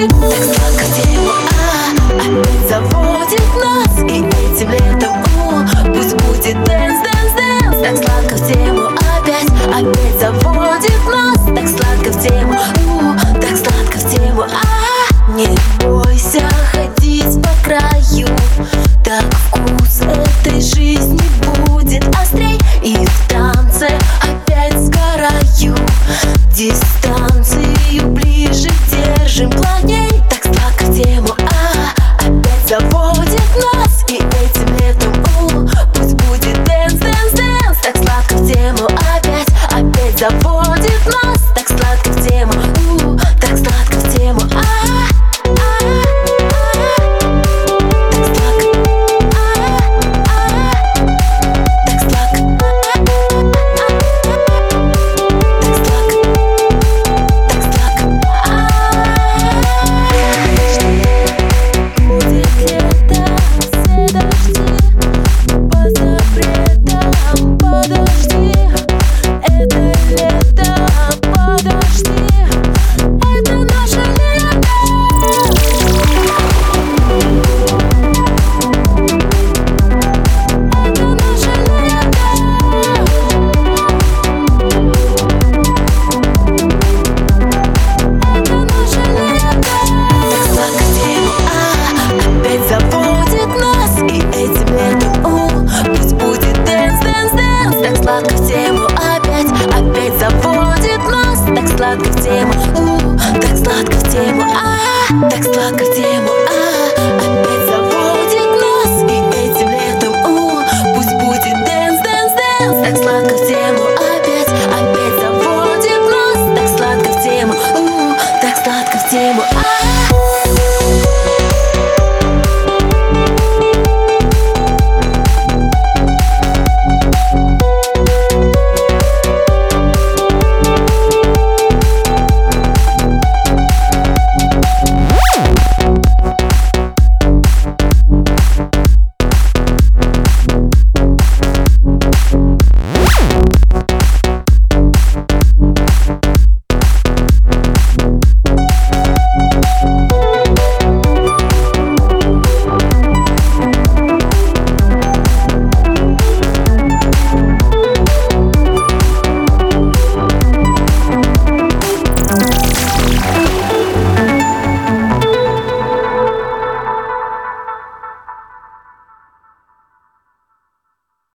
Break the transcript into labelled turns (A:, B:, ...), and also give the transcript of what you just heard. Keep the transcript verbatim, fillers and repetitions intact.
A: Так сладко в тему, а опять заводит нас. И этим летом, у, пусть будет дэнс, дэнс, дэнс. Так сладко в тему, опять, опять заводит нас. Так сладко в тему, у, так сладко в тему, а не бойся ходить по краю. Так вкус этой жизни будет острей. И в танце опять сгораю. Дистанцию ближе держим плотней. Так сладко в тему, а опять заводит нас. И этим летом, у, пусть будет дэнс, дэнс, дэнс. Так сладко в тему, опять, опять заводит нас. Так сладко в тему, у, так сладко в тему, а сладко в тему, опять, опять заводит нас. Так сладко в тему, у, так сладко в тему, а, так сладко в тему, а, опять заводит нас. И этим летом, у, пусть будет дэнс, дэнс, дэнс. Так сладко в тему, опять, опять заводит нас. Так сладко в тему, у, так сладко в тему, а.